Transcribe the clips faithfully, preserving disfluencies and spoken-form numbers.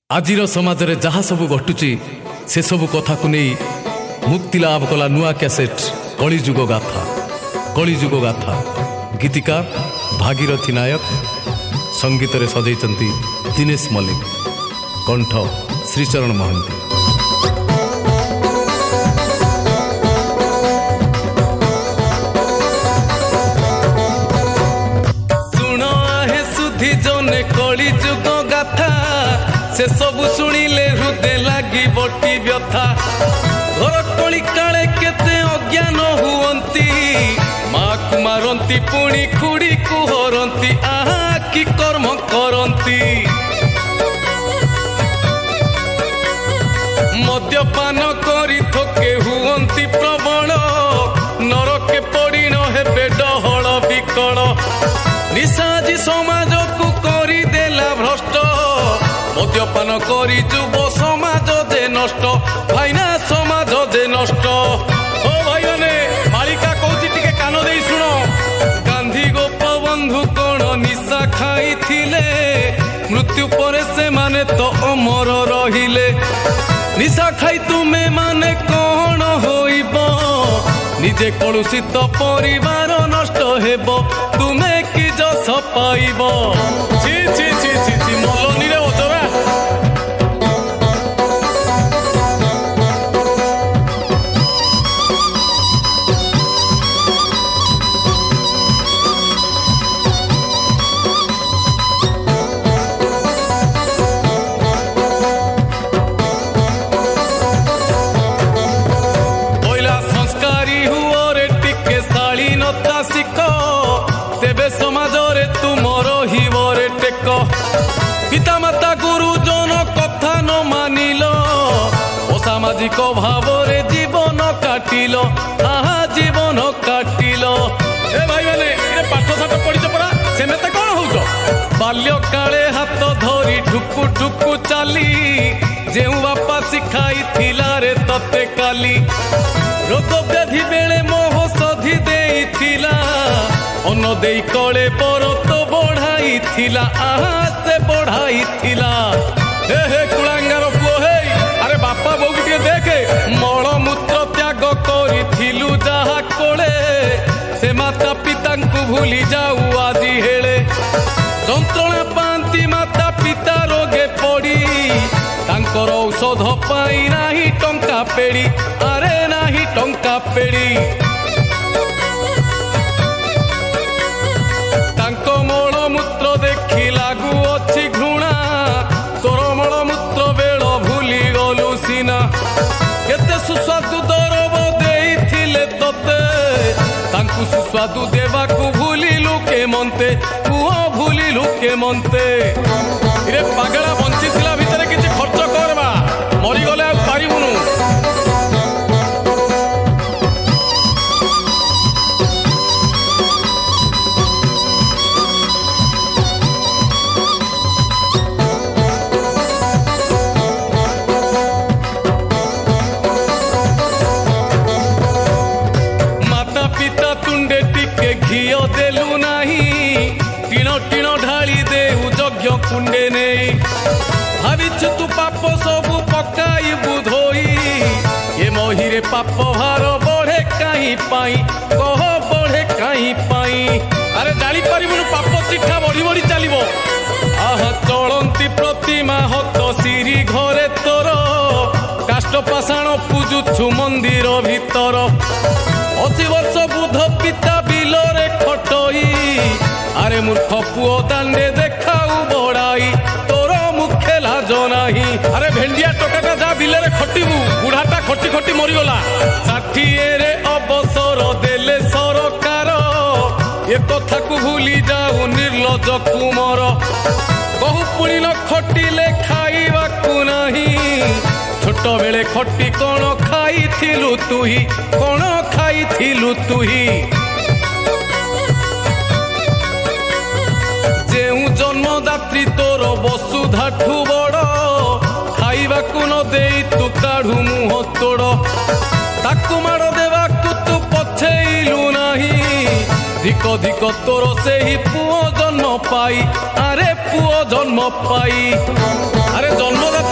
आजिर समाज रे जहाँ सबू घटुची से सबू कथा को नहीं मुक्ति लाभ कला नुआ कैसेट कलिजुग गाथा कलिजुग गाथा गीतिकार भागीरथी नायक संगीत रे सजैचंती दिनेश मल्लिक कंठ श्रीचरण महांती। सुनो आहे सुधी जोने कलिजुग गाथा से सब शुणिले हृदय लगी बटी व्यथा घर कली काले केते अज्ञान हुअंती माँ को मारंती पुणी खुड़ी को हरंती आहा कि कर्म करंती मद्यपान करी थके हुअंती प्रबल नरके पड़ी न हेबे डहल विकल निशाजी समाज को करी देला भ्रष्ट मद्यपान करी जुब समाज जे नष्ट भाईना समाज जे नष्ट। ओ भाई माने मालिका कहूची टिके कान देई सुनो गांधी गोपबंधु कोण निशा खाई थिले मृत्यु परे से माने तो अमर रहिले निशा खाई तुमे माने कोण होइबो निजे कलुषित परिवार नष्ट हेबो तुमे कि जस पाइबो छी छी छी छी छी मलनी रे ओतरा समाजरे तुमर हिवरे टेक पिता माता गुरुजन कथा न मानिल असामाजिक भावरे जीवन काटिल आहा जीवन काटिल। ए भाई माने ए पाठ साठ पढ़िछ परा सेमेते कोन होउछ बाल्य काले हाथ धरी ठुकु ठुकु चाली जेउ बापा सिखाई थिला रे तते काली रोग व्याधि बेले मोह सधी देई थिला अन्न देई कले परत बढ़ाई थिला आहा से बढ़ाई थिला हे हे कुलांगार पुओ हे अरे बापा बोउ के देखे मल मूत्र त्याग करी थिलु जहा कोले से माता पिता को भूली जाऊ आदि हेले जंत्रणा पांती माता पिता रोगे पड़ी तांकर औषध पाई नाही टंका पेड़ी अरे नाही टंका पेड़ी मलमूत्र देखी लागू अच्छी घृणा तोर मलमूत्र बेल भूली गलु सीना केते सुस्वादु दरब देइथिले तते तांकु सुस्वादु देवाकू भूलिलु के मनते पुओ भूलिलु के मनते इरे पागला बंचिथिला भितरे किछि खर्च करबा मरि गले आ पारिबुनु घियो देलु नाही टीण टीण ढाली देउ यज्ञ कुंडे नहीं भाविछु तू पाप सबु पकाई बुधोई ये मोहिरे पाप भार बढ़े कहीं पाई कह बढ़े कहीं पाई अरे जाली परिबुनु पाप चिठा बढ़ी बढ़ी चलिबो आह चलंती प्रतिमा हत सिरी घरे तोर काष्ट पाषाण पूजुछु मंदिर भीतर अशी वर्ष बुध पिता बिलरे खटई अरे मूर्ख पुओ दांडे देखाऊ बड़ाई तोर मुखे लाज नाही अरे भेंडिया टोकाटा जा बिलरे खटिबू बुढ़ाटा खटी खटी मरिगला षाठिए रे अवसर देले सरकार ए कथा को भूली जाऊ निर्लज कुमर कहू पुणी न खटिले खाइबाकू नाही छोट बेले खटी कौन खाई थिलु तुही कौन खाई थिलु तुही जेउ जन्मदात्री तोर वसुधाठू बड़ खाइबाकू न देई तू काढ़ू मुह तोड़ ताकू माड़ देवाकू तू पछेइलु नाही धिक धिक तोर से ही पुओ जन्म पाई अरे पुओ जन्म पाई अरे जन्मदाता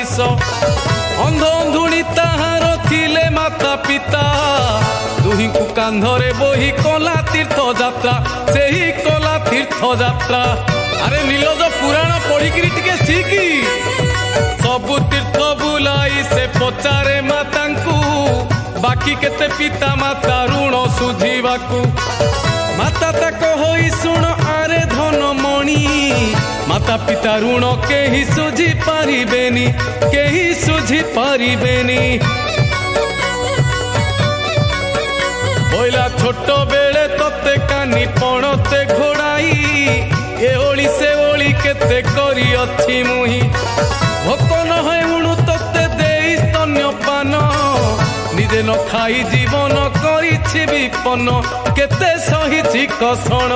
କିସ ଅନ୍ଧ ଅନ୍ଧୁଣୀ ତାହାର ଥିଲେ ମାତା ପିତା ଦୁହିଁଙ୍କୁ କାନ୍ଧରେ ବୋହି କଲା ତୀର୍ଥ ଯାତ୍ରା ସେହି କଲା ତୀର୍ଥ ଯାତ୍ରା। ଆରେ ନୀଳଜ ପୁରାଣ ପଢିକିରି ଟିକେ ଶିଖି ସବୁ ତୀର୍ଥ ବୁଲାଇ ସେ ପଚାରେ ମାତାଙ୍କୁ ବାକି କେତେ ପିତା ମାତା ଋଣ ସୁଝିବାକୁ। ମାତା ତାକ ହୋଇ ଶୁଣ ଆରେ ଧନମଣି ମାତା ପିତା ଋଣ କେହି ସୁଝି ପାରିବେନି କେହି ସୁଝି ପାରିବେନି। ବୋଇଲା ଛୋଟ ବେଳେ ତତେ କାନି ପଣତେ ଘୋଡ଼ାଇ ଏ ଓଳି ସେ ଓଳି କେତେ କରିଅଛି ମୁହିଁ ଭୋକ ନ ହଏ ଉଣୁ ତତେ ଦେଇ ସ୍ତନ୍ୟପାନ ନିଜେ ନ ଖାଇ ଜୀବନ କରିଛି ବିପନ୍ନ କେତେ ସହିଛି କଷଣ।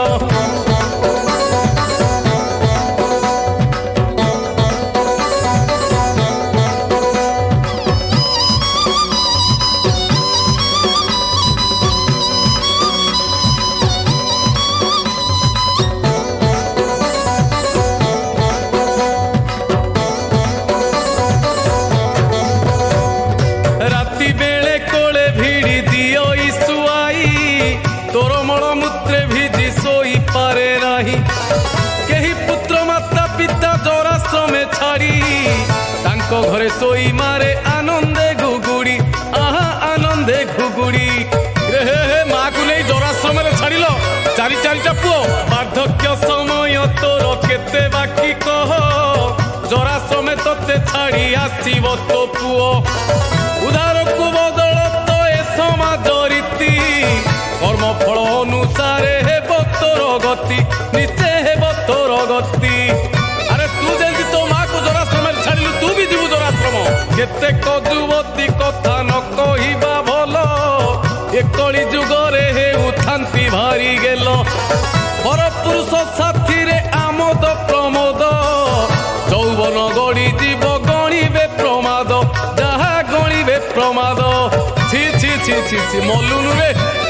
ଘରେ ଶୋଇ ମାରେ ଆନନ୍ଦେ ଘୁଗୁଡ଼ି ଆହା ଆନନ୍ଦେ ଘୁଗୁଡ଼ି। ରେ ହେ ହେ ମାକୁ ନେଇ ଜରାଶ୍ରମରେ ଛାଡ଼ିଲ ଚାରି ଚାରିଟା ପୁଅ ବାର୍ଦ୍ଧକ୍ୟ ସମୟ ତୋର କେତେ ବାକି କହ ଜରାଶ୍ରମେ ତତେ ଛାଡ଼ି ଆସିବ ତୋ ପୁଅ। ଉଧାରକୁ ବଦଳ ତ ଏ ସମାଜ ରୀତି କର୍ମ ଫଳ ଅନୁସାରେ ହେବ ତୋର ଗତି ନିଶ୍ଚୟ ହେବ ତୋର ଗତି। ଆରେ ତୁ ଯେମିତି ତୋ ମାକୁ ଜରାଶ୍ରମରେ ଛାଡ଼ିଲୁ ତୁ ବି ଯିବୁ ଜରାଶ୍ରମ। କେତେକ ଯୁବତୀ କଥା ନ କହିବା ଭଲ ଏ କଳି ଯୁଗରେ ହେଉଥାନ୍ତି ଭାରି ଗେଲ। ପରପୁରୁଷ ସାଥିରେ ଆମୋଦ ପ୍ରମୋଦ ଯୌବନ ଗଡ଼ି ଯିବ ଗଣିବେ ପ୍ରମାଦ ଯାହା ଗଣିବେ ପ୍ରମାଦ। ଛି ଛି ଛି ଛି ଛି ମଲୁନୁରେ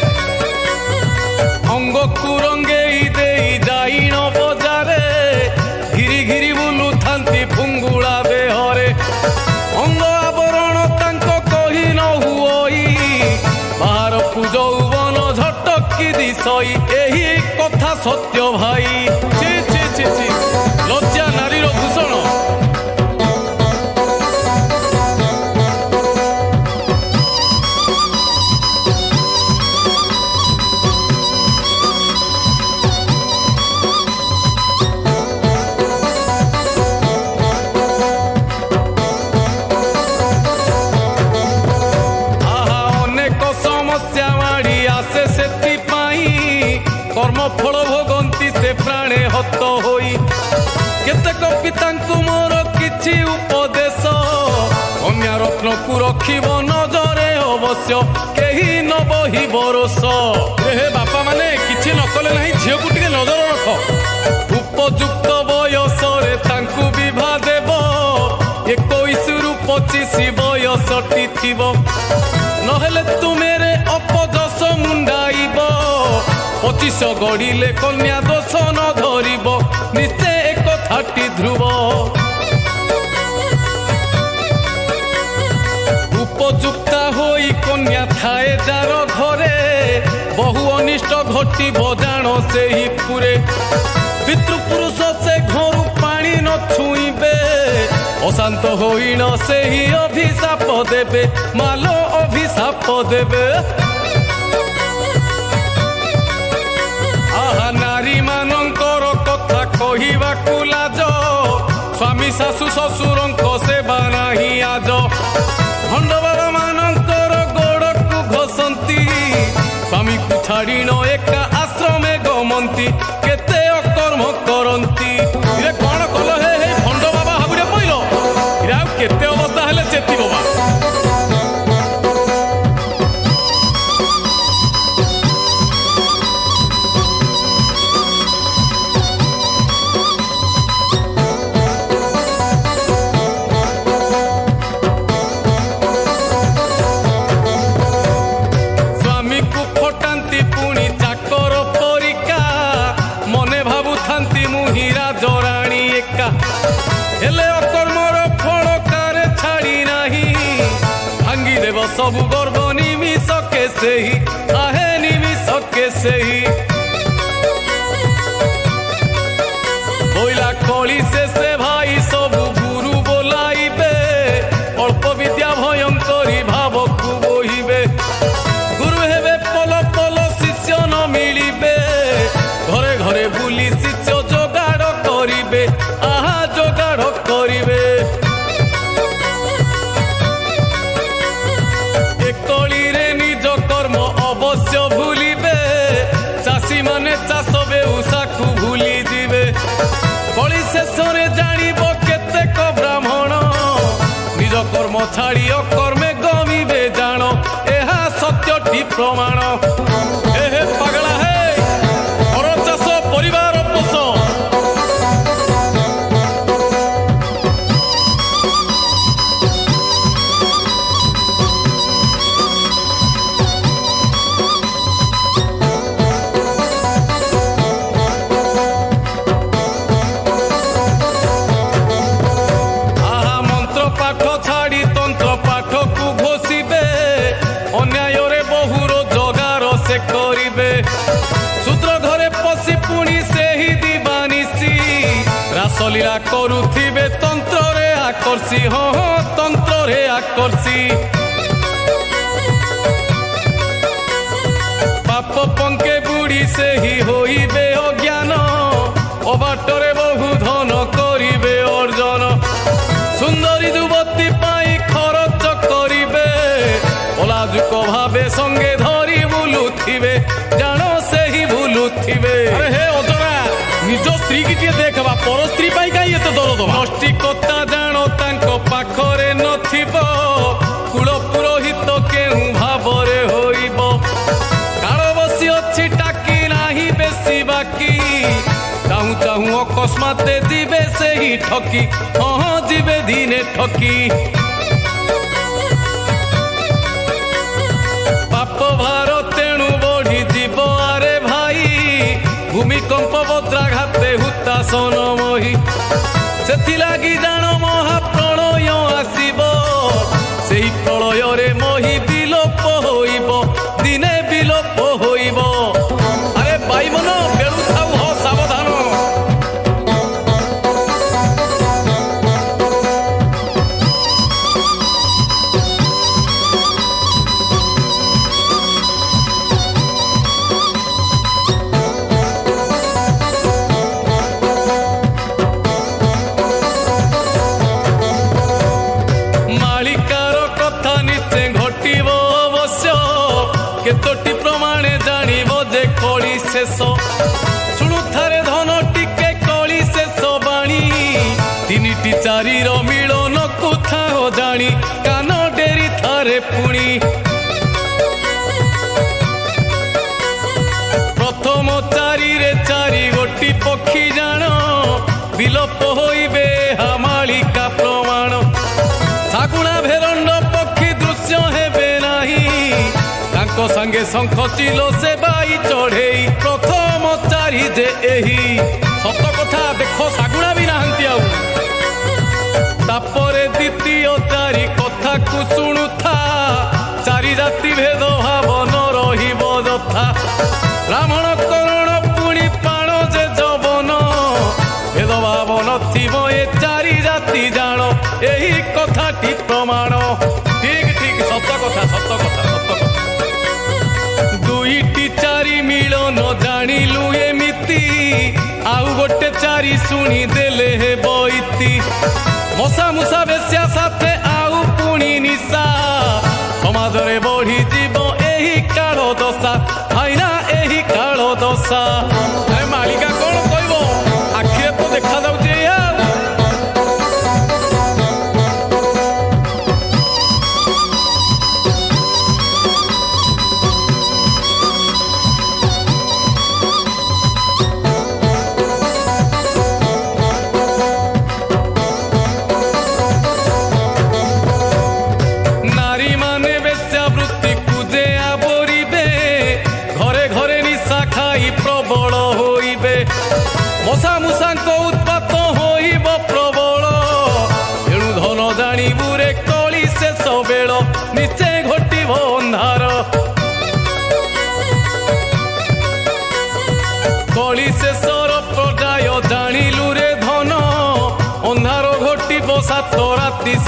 ଅଙ୍ଗକୁ ରଙ୍ଗେଇ ଦେଇ ଯାଇଣ ବଜାରେ ଘିରି ଘିରି ବୁଲୁଥାନ୍ତି ଫୁଙ୍ଗୁଳା ଦେହରେ ଅଙ୍ଗ ଆବରଣ ତାଙ୍କ କହି ନ ହୁଅଇ ବାହାରକୁ ଯୌବନ ଝଟକି ଦିଶଇ ଏହି କଥା ସତ୍ୟ ଭାଇ। ଛି ଛି ଛି ଛି ଲଜ୍ଜା ନାରୀର ଭୂଷଣ। ଫଳ ଭୋଗନ୍ତି ସେ ପ୍ରାଣେ ହତ ହୋଇ କେତେକ ପିତାଙ୍କୁ ମୋର କିଛି ଉପଦେଶ କନ୍ୟା ରତ୍ନକୁ ରଖିବ ନଜରେ ଅବଶ୍ୟ କେହି ନ ବହି ବରଷ। ହେ ବାପା ମାନେ କିଛି ନ କଲେ ନାହିଁ ଝିଅକୁ ଟିକେ ନଜର ରଖ। ଉପଯୁକ୍ତ ବୟସରେ ତାଙ୍କୁ ବିଭା ଦେବ ଏକୋଇଶରୁ ପଚିଶ ବୟସଟି ଥିବ ନହେଲେ ତୁମେରେ ଅପଯଶ ମୁଣ୍ଡାଇବ ପଚିଶ ଗଡ଼ିଲେ କନ୍ୟା ଦୋଷ ନ ଧରିବ ନିଶ୍ଚୟ ଏକଥାଟି ଧ୍ରୁବ। ଉପଯୁକ୍ତା ହୋଇ କନ୍ୟା ଥାଏ ଯାର ଘରେ ବହୁ ଅନିଷ୍ଟ ଘଟିବ ଜାଣ ସେହି ପୁରେ ପିତୃପୁରୁଷ ସେ ଘରୁ ପାଣି ନ ଛୁଇଁବେ ଅଶାନ୍ତ ହୋଇଣ ସେହି ଅଭିଶାପ ଦେବେ ମାଲ ଅଭିଶାପ ଦେବେ। ଆହା ନାରୀ ମାନଙ୍କର କଥା କହିବାକୁ ଲାଜ ସ୍ୱାମୀ ଶାଶୁ ଶ୍ୱଶୁରଙ୍କ ସେବା ନାହିଁ ଆଜ ଭଣ୍ଡ ବାବା ମାନଙ୍କର ଗୋଡ଼କୁ ଘଷନ୍ତି ସ୍ୱାମୀକୁ ଛାଡ଼ିଣ ଏକା ଆଶ୍ରମେ ଗମନ୍ତି କେତେ ଅକର୍ମ କରନ୍ତି। ଇରେ କଣ କଲ ହେ ହେ ଭଣ୍ଡ ବାବା ହାବୁଡ଼େ ପଇଲ ଇରେ ଆଉ କେତେ ଅବସ୍ଥା ହେଲେ ଚେତିବ ବା। ହେଲେ ଅକର୍ମର ଫଳ କାରେ सबु गर्व निमिषके सेही आहे निमिषके सेही बोला कली शेषे भाई सबु गुरु बोलाइबे अल्प विद्या भयंकरी भावकु बोहिबे गुरु हेबे पल पल शिष्य न मिलिबे घरे घरे बुली शिष्य जोगाड़ करिबे आहा जोगाड़ करिबे एकलिरे निज कर्म अवश्य भूलिबे चाषी माने चाष बेउसाखु भूली जिबे कली शेषरे जानिब केतेक ब्राह्मण निज कर्म छाड़ी अकर्मे गमिबे जान एहा सत्यटी प्रमाण हे पगला हे घर चाष परिवार पोष रासलीला करुथिबे तंत्र रे आकर्षी हाँ हाँ तंत्र रे आकर्षी पाप पंके बुड़ी से ही होइबे अज्ञान अबाटरे बहु धन करिबे अर्जन सुंदरी युवती पाई खरच करिबे अलाजुक भावे संगे धरी बुलुथिबे जानो से ही बुलुथिबे अरे हे अजरा निज स्त्री की टे देखबा पर स्त्री पाई काई एते दरद नष्टिकता जानो तांको पाखरे नथिबो कुल पुरोहित केहू भावरे होइबो काल बसी अछि टाकी नाही बेसी बाकी चाहू चाहू अकस्मात जीवे से ही ठकी हाँ हाँ जीवे दिने ठकी पाप भार तेणु बढ़ी जीव आरे भाई भूमिकंप वज्राघाते हुतासन मही सेथिलागि जान महाप्रलय आसिब सेही प्रलय मही विलोप होइब दिने विलोप होइब अरे भाई मन बेलु थाउ हो सावधान केतोटी प्रमाणे जानिब जे कली शेष शुणु थारे धन टिके कली शेष बाणी तीनिटी चारीर मिलन कुथा हो जानी कान डेरी थारे पुणी प्रथम चारी रे चारी गोटी पक्षी जान विलोप होइबे हामालिका प्रमाण सागुणा भेरंड पक्षी दृश्य हेबे नाही तांको संगे शंख चिलो से बाई चढ़ेई प्रथम चारी जे एही सत कथा देख सागुणा भी नाहंती आउ तापरे द्वितीय चारी कथा को शुणुथा चारि जाति भेद भाव न रहिब यथा ब्राह्मण करण पुणी प्राण जे जवन भेद भाव नथिब ए चारि जाति जान एही कथाटी प्रमाण ठीक ठीक सत कथा सत कथा सत कथा दुईटी चारि मिलन जानिलु एमिति आउ गोटे चारि शुणी देले हे बइति मशा मुसा बेस्या साथे आउ पुणी निशा समाज रे बढ़ी जीव एही काल दशा हाइना एही काल दशा अरे मालिका कौन कहबो आखिरे तो देखा जाउछे मशा मुशा उत्पात होइब प्रबल एणु धन जाणीबुरे कली शेष बेल निश्चय घटी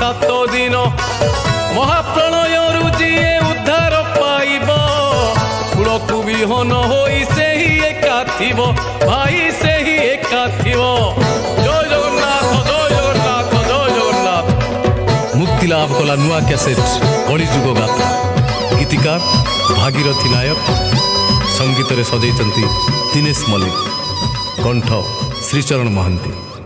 सात दिन महाप्रलयरु जिए उद्धार पाइब कूलकु विहन होई से ही एका थिब भाई से ही एका थिब। जय जगन्नाथ जय जगन्नाथ जय जगन्नाथ। मुक्ति लाभ कला नुआ कैसेट कलिजुग गाथा गीतिकार भागीरथी नायक संगीत रे सजैचंती दिनेश मल्लिक कंठ श्रीचरण महांती।